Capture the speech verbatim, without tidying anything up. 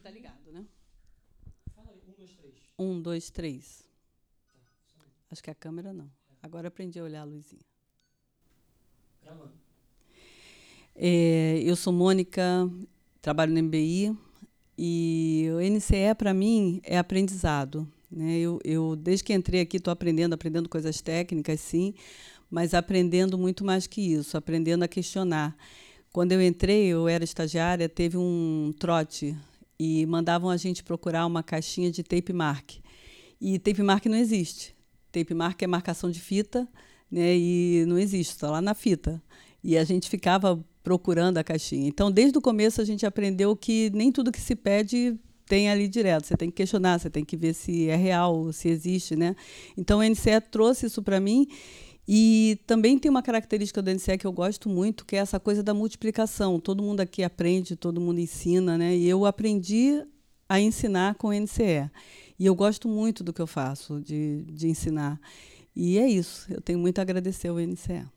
tá ligado, né? Fala aí, um, dois, três. Um, dois, três. Tá, funcionou. Acho que a câmera não. Agora aprendi a olhar a luzinha. Gravando. É, eu sou Mônica, trabalho no M B I e o N C E, para mim, é aprendizado. Né? Eu, eu, desde que entrei aqui, estou aprendendo, aprendendo coisas técnicas, sim, mas aprendendo muito mais que isso, aprendendo a questionar. Quando eu entrei, eu era estagiária, teve um trote e mandavam a gente procurar uma caixinha de tape mark. E tape mark não existe. Tape mark é marcação de fita, né? E não existe, está lá na fita. E a gente ficava procurando a caixinha. Então, desde o começo, a gente aprendeu que nem tudo que se pede tem ali direto. Você tem que questionar, você tem que ver se é real, se existe, né? Então, o N C E trouxe isso para mim. E também tem uma característica do N C E que eu gosto muito, que é essa coisa da multiplicação. Todo mundo aqui aprende, todo mundo ensina, né? E eu aprendi a ensinar com o N C E. E eu gosto muito do que eu faço, de, de ensinar. E é isso. Eu tenho muito a agradecer ao N C E.